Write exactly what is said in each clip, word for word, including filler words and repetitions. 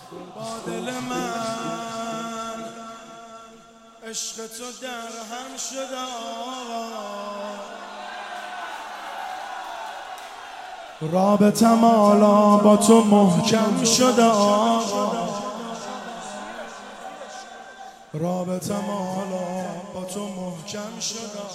با دل من عشق تو در هم شده رابطم حالا با تو محکم شده رابطم حالا با تو محکم شده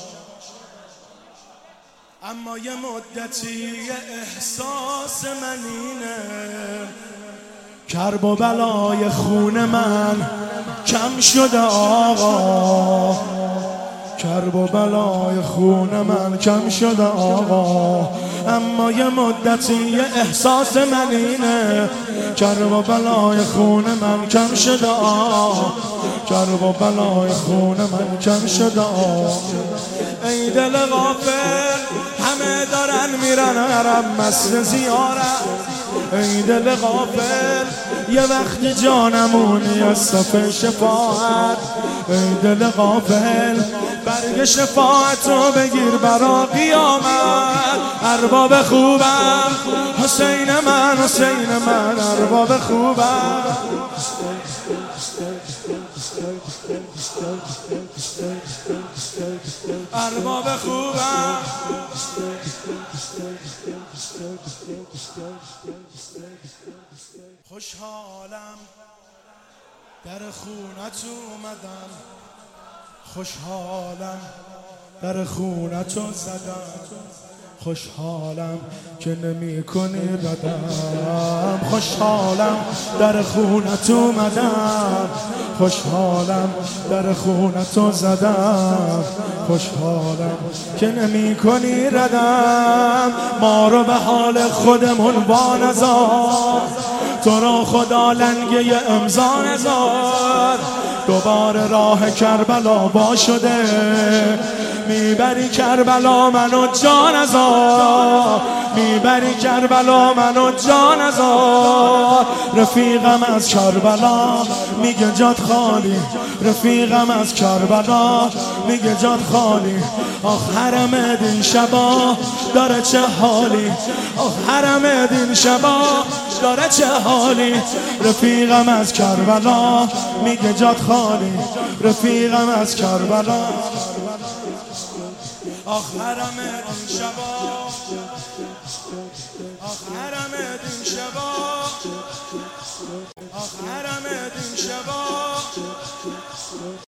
اما یه مدتی احساس من اینه کرب و بلای خون من کم شده آقا کرب و بلای خون من کم شده آقا اما یه مدتی احساس من اینه کرب و بلای خون من کم شده آقا کرب و بلای خون من کم شده آقا ای دل غافل همه دارن میرن حرم مست زیارت ای دل غافل یه وقتی جانمونی از صف شفاعت ای دل غافل برگ شفاعتو بگیر برا قیامت ارباب خوبم حسین من حسین من ارباب خوبم ارباب خوبم خوشحالم در خونت اومدم خوشحالم در خونت زدم خوشحالم که نمی کنی ردم خوشحالم در خونت اومدم خوشحالم در خونت زدم خوشحالم که نمی کنی ردم ما رو به حال خودمون وانذار تو را خدا لنگه امضا نذار دوباره راه کربلا وا شده میبری کربلا منو جان ازار میبری کربلا منو جان ازار رفیقم از کربلا میگه جات خالی رفیقم از کربلا میگه جات خالی آخ حرم دین شبا داره چه حالی آخ حرم دین شبا داره چه حالی رفیقم از کربلا میگه جات خالی رفیقم از کربلا آخ حرم دین شبا آخ حرم دین شبا آخ حرم دین شبا